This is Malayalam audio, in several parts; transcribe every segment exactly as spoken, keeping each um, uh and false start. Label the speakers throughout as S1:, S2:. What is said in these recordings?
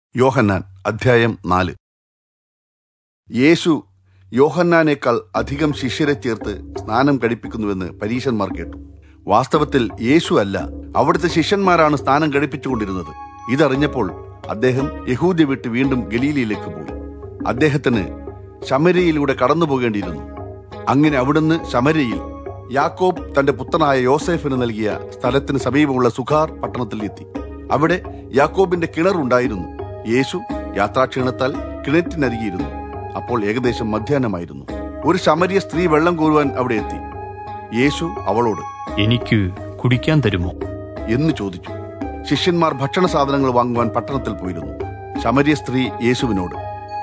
S1: യോഹന്നാൻ അധ്യായം നാല്. യേശു യോഹന്നാനേക്കാൾ അധികം ശിഷ്യരെ ചേർത്ത് സ്നാനം കഴിപ്പിക്കുന്നുവെന്ന് പരീശന്മാർ കേട്ടു. വാസ്തവത്തിൽ യേശു അല്ല, അവിടുത്തെ ശിഷ്യന്മാരാണ് സ്നാനം കഴിപ്പിച്ചുകൊണ്ടിരുന്നത്. ഇതറിഞ്ഞപ്പോൾ അദ്ദേഹം യഹൂദ്യ വിട്ട് വീണ്ടും ഗലീലയിലേക്ക് പോയി. അദ്ദേഹത്തിന് ശമര്യയിലൂടെ കടന്നു പോകേണ്ടിയിരുന്നു. അങ്ങനെ അവിടുന്ന് ശമര്യയിൽ യാക്കോബ് തന്റെ പുത്രനായ യോസേഫിന് നൽകിയ സ്ഥലത്തിന് സമീപമുള്ള സുഖാർ പട്ടണത്തിൽ എത്തി. അവിടെ യാക്കോബിന്റെ കിണറുണ്ടായിരുന്നു. യേശു യാത്രാക്ഷീണത്താൽ കിണറ്റിനരികിയിരുന്നു. അപ്പോൾ ഏകദേശം മധ്യാഹ്നമായിരുന്നു. ഒരു ശമര്യ സ്ത്രീ വെള്ളം കോരുവാൻ അവിടെ എത്തി. യേശു അവളോട്,
S2: എനിക്ക് കുടിക്കാൻ തരുമോ
S1: എന്ന് ചോദിച്ചു. ശിഷ്യന്മാർ ഭക്ഷണ സാധനങ്ങൾ വാങ്ങുവാൻ പട്ടണത്തിൽ പോയിരുന്നു. ശമര്യ സ്ത്രീ യേശുവിനോട്,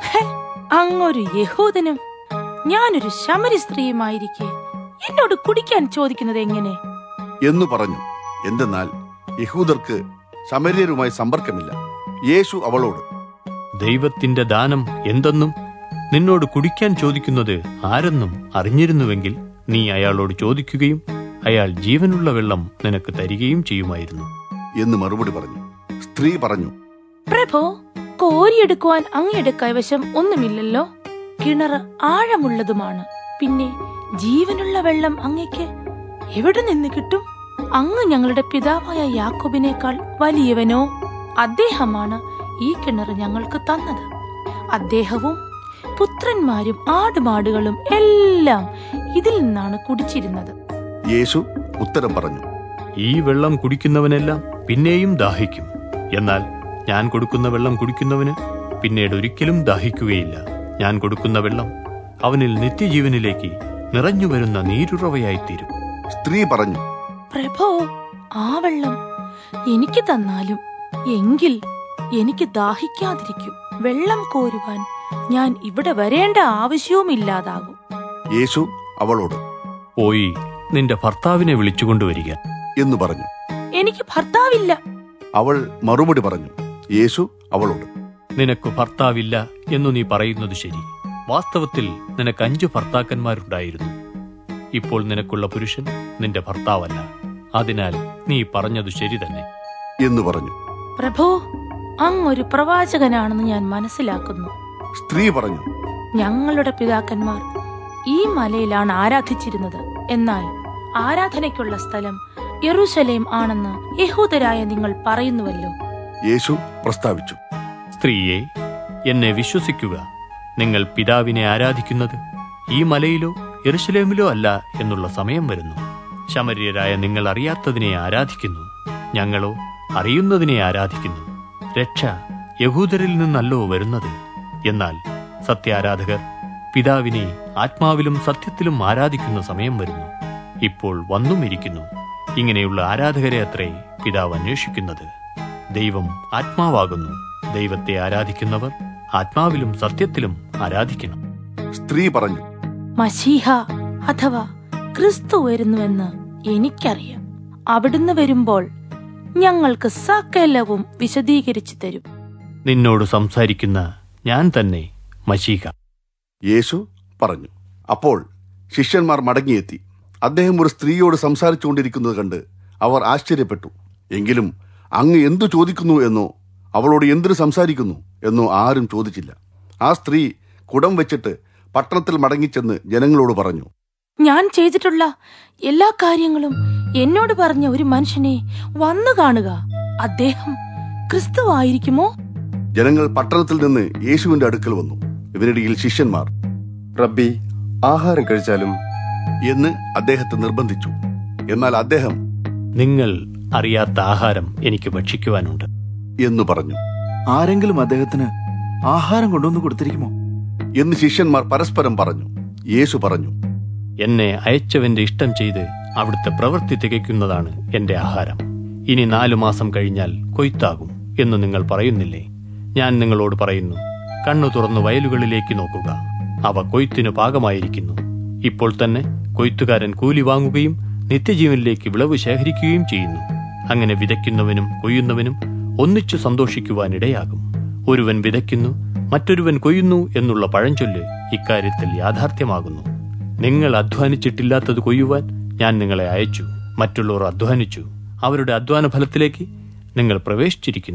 S3: അങ്ങൊരു യഹൂദനും ഞാനൊരു ശമര്യ സ്ത്രീയുമായിരിക്കെ എന്നോട് കുടിക്കാൻ ചോദിക്കുന്നത് എങ്ങനെ
S1: എന്നു പറഞ്ഞു. എന്തെന്നാൽ യഹൂദർക്ക് ശമര്യരുമായി സമ്പർക്കമില്ല. യേശു അവളോട്,
S2: ദൈവത്തിന്റെ ദാനം എന്തെന്നും നിന്നോട് കുടിക്കാൻ ചോദിക്കുന്നത് ആരെന്നും അറിഞ്ഞിരുന്നുവെങ്കിൽ നീ അയാളോട് ചോദിക്കുകയും അയാൾ ജീവനുള്ള വെള്ളം നിനക്ക് തരികയും ചെയ്യുമായിരുന്നു
S1: എന്ന് മറുപടി പറഞ്ഞു. സ്ത്രീ പറഞ്ഞു,
S3: പ്രഭോ, കോരിയെടുക്കുവാൻ അങ്ങയുടെ കൈവശം ഒന്നുമില്ലല്ലോ. കിണറ് ആഴമുള്ളതുമാണ്. പിന്നെ ജീവനുള്ള വെള്ളം അങ്ങയ്ക്ക് എവിടെ നിന്ന് കിട്ടും? അങ്ങ് ഞങ്ങളുടെ പിതാവായ യാക്കോബിനേക്കാൾ വലിയവനോ? അദ്ദേഹമാണ് ഈ കിണറ് ഞങ്ങൾക്ക് തന്നത്. അദ്ദേഹവും പുത്രന്മാരും ആടുമാടുകളും എല്ലാം ഇതിൽ നിന്നാണ് കുടിച്ചിരുന്നത്.
S1: യേശു ഉത്തരം പറഞ്ഞു,
S2: ഈ വെള്ളം കുടിക്കുന്നവനെല്ലാം പിന്നെയും ദാഹിക്കും. എന്നാൽ ഞാൻ കൊടുക്കുന്ന വെള്ളം കുടിക്കുന്നവന് പിന്നീട് ഒരിക്കലും ദാഹിക്കുകയില്ല. ഞാൻ കൊടുക്കുന്ന വെള്ളം അവനിൽ നിത്യജീവനിലേക്ക് നിറഞ്ഞു വരുന്ന നീരുറവയായിത്തീരും.
S1: സ്ത്രീ പറഞ്ഞു,
S3: പ്രഭോ, ആ വെള്ളം എനിക്ക് തന്നാലും എങ്കിൽ എനിക്ക് ദാഹിക്കാതിരിക്കും. വെള്ളം കോരുവാൻ ഞാൻ ഇവിടെ വരേണ്ട ആവശ്യവുമില്ലാതാകും.
S1: യേശു അവളോട്,
S2: പോയി നിന്റെ ഭർത്താവിനെ വിളിച്ചുകൊണ്ടുവരിക
S1: എന്ന് പറഞ്ഞു.
S3: എനിക്ക് ഭർത്താവില്ല.
S1: അവൾ മറുപടി പറഞ്ഞു. യേശു അവളോട്,
S2: നിനക്ക് ഭർത്താവില്ല എന്നു നീ പറയുന്നത് ശരി. വാസ്തവത്തിൽ നിനക്ക് അഞ്ചു ഭർത്താക്കന്മാരുണ്ടായിരുന്നു. ഇപ്പോൾ നിനക്കുള്ള പുരുഷൻ നിന്റെ ഭർത്താവല്ല. അതിനാൽ നീ പറഞ്ഞതു ശരി തന്നെ
S1: എന്ന് പറഞ്ഞു.
S3: പ്രഭോ, അങ്ങൊരു പ്രവാചകനാണെന്ന് ഞാൻ മനസ്സിലാക്കുന്നു.
S1: സ്ത്രീ പറഞ്ഞു,
S3: ഞങ്ങളുടെ പിതാക്കന്മാർ ഈ മലയിലാണ് ആരാധിച്ചിരുന്നത്. എന്നാൽ ആരാധനയ്ക്കുള്ള സ്ഥലം യെരൂശലേം ആണെന്ന് യഹൂദരായ നിങ്ങൾ പറയുന്നുവല്ലോ.
S1: യേശു പ്രസ്താവിച്ചു,
S2: സ്ത്രീയെ, എന്നെ വിശ്വസിക്കുക. നിങ്ങൾ പിതാവിനെ ആരാധിക്കുന്നത് ഈ മലയിലോ യെരൂശലേമിലോ അല്ല എന്നുള്ള സമയം വരുന്നു. ശമര്യരായ നിങ്ങൾ അറിയാത്തതിനെ ആരാധിക്കുന്നു, ഞങ്ങളോ അറിയുന്നതിനെ ആരാധിക്കുന്നു. രക്ഷ യഹൂദരിൽ നിന്നല്ലോ വരുന്നത്. എന്നാൽ സത്യാരാധകർ പിതാവിനെ ആത്മാവിലും സത്യത്തിലും ആരാധിക്കുന്ന സമയം വരുന്നു. ഇപ്പോൾ വന്നുമിരിക്കുന്നു. ഇങ്ങനെയുള്ള ആരാധകരെ അത്രേ പിതാവ് അന്വേഷിക്കുന്നത്. ദൈവം ആത്മാവാകുന്നു. ദൈവത്തെ ആരാധിക്കുന്നവർ ആത്മാവിലും സത്യത്തിലും ആരാധിക്കണം.
S1: സ്ത്രീ പറഞ്ഞു,
S3: മശീഹ അഥവാ ക്രിസ്തു വരുന്നുവെന്ന് എനിക്കറിയാം. അവിടുന്ന് വരുമ്പോൾ ഞങ്ങൾക്ക് സകലവും വിശദീകരിച്ചു തരും.
S2: നിന്നോട് സംസാരിക്കുന്ന ഞാൻ തന്നെ മശീഹ.
S1: യേശു പറഞ്ഞു. അപ്പോൾ ശിഷ്യന്മാർ മടങ്ങിയെത്തി. അദ്ദേഹം ഒരു സ്ത്രീയോട് സംസാരിച്ചുകൊണ്ടിരിക്കുന്നത് കണ്ട് അവർ ആശ്ചര്യപ്പെട്ടു. എങ്കിലും അങ്ങ് എന്തു ചോദിക്കുന്നു എന്നോ അവളോട് എന്തിനു സംസാരിക്കുന്നു എന്നോ ആരും ചോദിച്ചില്ല. ആ സ്ത്രീ കുടം വെച്ചിട്ട് പട്ടണത്തിൽ മടങ്ങിച്ചെന്ന് ജനങ്ങളോട് പറഞ്ഞു,
S3: ഞാൻ ചെയ്തിട്ടുള്ള എല്ലാ കാര്യങ്ങളും എന്നോട് പറഞ്ഞ ഒരു മനുഷ്യനെ വന്നു കാണുക. അദ്ദേഹം ക്രിസ്തുവായിരിക്കുമോ?
S1: ജനങ്ങൾ പട്ടണത്തിൽ നിന്ന് യേശുവിന്റെ അടുക്കൽ വന്നു. ഇതിനിടയിൽ ശിഷ്യന്മാർ,
S4: റബ്ബി, ആഹാരം കഴിച്ചാലും
S1: എന്ന് അദ്ദേഹത്തെ നിർബന്ധിച്ചു. എന്നാൽ അദ്ദേഹം,
S2: നിങ്ങൾ അറിയാത്ത ആഹാരം എനിക്ക് ഭക്ഷിക്കുവാനുണ്ട്
S1: എന്ന് പറഞ്ഞു.
S5: ആരെങ്കിലും അദ്ദേഹത്തിന് ആഹാരം കൊണ്ടുവന്ന് കൊടുത്തിരിക്കുമോ
S1: എന്ന് ശിഷ്യന്മാർ പരസ്പരം പറഞ്ഞു. യേശു പറഞ്ഞു,
S2: എന്നെ അയച്ചവന്റെ ഇഷ്ടം ചെയ്ത് അവിടുത്തെ പ്രവൃത്തി തികയ്ക്കുന്നതാണ് എന്റെ ആഹാരം. ഇനി നാലു മാസം കഴിഞ്ഞാൽ കൊയ്ത്താകും എന്ന് നിങ്ങൾ പറയുന്നില്ലേ? ഞാൻ നിങ്ങളോട് പറയുന്നു, കണ്ണു തുറന്നു വയലുകളിലേക്ക് നോക്കുക. അവ കൊയ്ത്തിനു പാകമായിരിക്കുന്നു. ഇപ്പോൾ തന്നെ കൊയ്ത്തുകാരൻ കൂലി വാങ്ങുകയും നിത്യജീവനിലേക്ക് വിളവ് ശേഖരിക്കുകയും ചെയ്യുന്നു. അങ്ങനെ വിതയ്ക്കുന്നവനും കൊയ്യുന്നവനും ഒന്നിച്ചു സന്തോഷിക്കുവാനിടയാകും. ഒരുവൻ വിതയ്ക്കുന്നു, മറ്റൊരുവൻ കൊയ്യുന്നു എന്നുള്ള പഴഞ്ചൊല്ല് ഇക്കാര്യത്തിൽ യാഥാർത്ഥ്യമാകുന്നു. നിങ്ങൾ അധ്വാനിച്ചിട്ടില്ലാത്തത് കൊയ്യുവാൻ ഞാൻ നിങ്ങളെ അയച്ചു. മറ്റുള്ളവർ അധ്വാനിച്ചു, അവരുടെ അധ്വാന ഫലത്തിലേക്ക് നിങ്ങൾ പ്രവേശിച്ചിരിക്കുന്നു.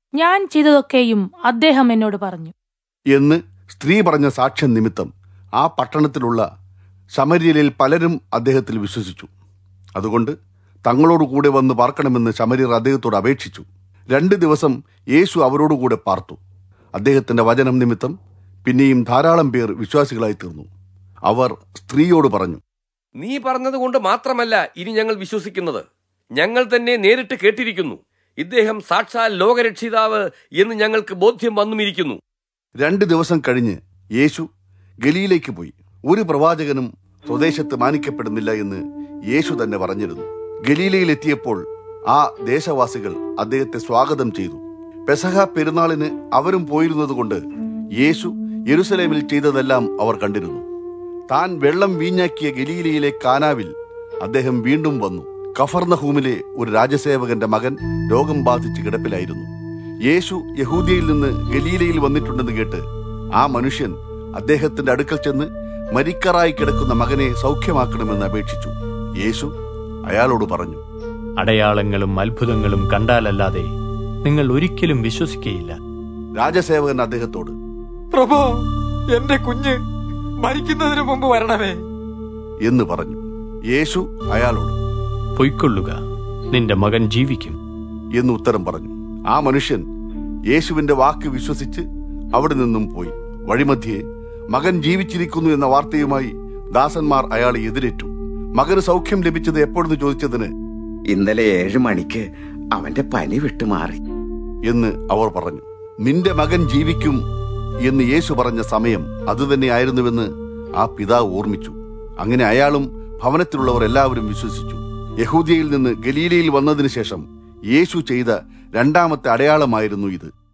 S3: ഞാൻ ചെയ്തതൊക്കെയും അദ്ദേഹം എന്നോട് പറഞ്ഞു
S1: എന്ന് സ്ത്രീ പറഞ്ഞ സാക്ഷ്യം നിമിത്തം ആ പട്ടണത്തിലുള്ള ശമര്യരിൽ പലരും അദ്ദേഹത്തിൽ വിശ്വസിച്ചു. അതുകൊണ്ട് തങ്ങളോടുകൂടെ വന്ന് പാർക്കണമെന്ന് ശമര്യർ അദ്ദേഹത്തോട് അപേക്ഷിച്ചു. രണ്ട് ദിവസം യേശു അവരോടുകൂടെ പാർത്തു. അദ്ദേഹത്തിന്റെ വചനം നിമിത്തം പിന്നെയും ധാരാളം പേർ വിശ്വാസികളായി തീർന്നു. അവർ സ്ത്രീയോട് പറഞ്ഞു,
S6: നീ പറഞ്ഞതുകൊണ്ട് മാത്രമല്ല ഇനി ഞങ്ങൾ വിശ്വസിക്കുന്നത്, ഞങ്ങൾ തന്നെ നേരിട്ട് കേട്ടിരിക്കുന്നു. ഇദ്ദേഹം സാക്ഷാൽ ലോകരക്ഷിതാവ് എന്ന് ഞങ്ങൾക്ക് ബോധ്യം വന്നുമിരിക്കുന്നു.
S1: രണ്ട് ദിവസം കഴിഞ്ഞ് യേശു ഗലീലയ്ക്ക് പോയി. ഒരു പ്രവാചകനും സ്വദേശത്ത് മാനിക്കപ്പെടുന്നില്ല എന്ന് യേശു തന്നെ പറഞ്ഞിരുന്നു. ഗലീലയിലെത്തിയപ്പോൾ ആ ദേശവാസികൾ അദ്ദേഹത്തെ സ്വാഗതം ചെയ്തു. പെസഹ പെരുന്നാളിന് അവരും പോയിരുന്നതുകൊണ്ട് യേശു യെരുസലേമിൽ ചെയ്തതെല്ലാം അവർ കണ്ടിരുന്നു. താൻ വെള്ളം വീഞ്ഞാക്കിയ ഗലീലയിലെ കാനാവിൽ അദ്ദേഹം വീണ്ടും വന്നു. കഫർനഹൂമിലെ ഒരു രാജസേവകന്റെ മകൻ രോഗം ബാധിച്ച് കിടപ്പിലായിരുന്നു. യേശു യഹൂദിയയിൽ നിന്ന് ഗലീലയിൽ വന്നിട്ടുണ്ടെന്ന് കേട്ട് ആ മനുഷ്യൻ അദ്ദേഹത്തിന്റെ അടുക്കൽ ചെന്ന് മരിക്കറായി കിടക്കുന്ന മകനെ സൗഖ്യമാക്കണമെന്ന് അപേക്ഷിച്ചു. യേശു അയാളോട് പറഞ്ഞു,
S2: അടയാളങ്ങളും അത്ഭുതങ്ങളും കണ്ടാലല്ലാതെ നിങ്ങൾ ഒരിക്കലും വിശ്വസിക്കുകയില്ല.
S1: രാജസേവകൻ അദ്ദേഹത്തോട്,
S7: പ്രഭോ, എന്റെ കുഞ്ഞ് മരിക്കുന്നതിന് മുമ്പ് വരണമേ
S1: എന്ന് പറഞ്ഞു. യേശു അയാളോട്,
S2: പൊയ്ക്കൊള്ളുക, നിന്റെ മകൻ ജീവിക്കും
S1: എന്ന് ഉത്തരം പറഞ്ഞു. ആ മനുഷ്യൻ യേശുവിന്റെ വാക്ക് വിശ്വസിച്ച് അവിടെ നിന്നും പോയി. വഴിമധ്യേ മകൻ ജീവിച്ചിരിക്കുന്നു എന്ന വാർത്തയുമായി ദാസന്മാർ അയാളെ എതിരേറ്റു. മകന് സൗഖ്യം ലഭിച്ചത് എപ്പോഴെന്ന് ചോദിച്ചതിന്,
S8: ഇന്നലെ ഏഴു മണിക്ക് അവന്റെ പനി വിട്ടുമാറി
S1: എന്ന് അവർ പറഞ്ഞു. നിന്റെ മകൻ ജീവിക്കും എന്ന് യേശു പറഞ്ഞ സമയം അതുതന്നെയായിരുന്നുവെന്ന് ആ പിതാവ് ഓർമ്മിച്ചു. അങ്ങനെ അയാളും ഭവനത്തിലുള്ളവർ എല്ലാവരും വിശ്വസിച്ചു. യഹൂദിയയിൽ നിന്ന് ഗലീലയിൽ വന്നതിനു ശേഷം യേശു ചെയ്ത രണ്ടാമത്തെ അടയാളമായിരുന്നു ഇത്.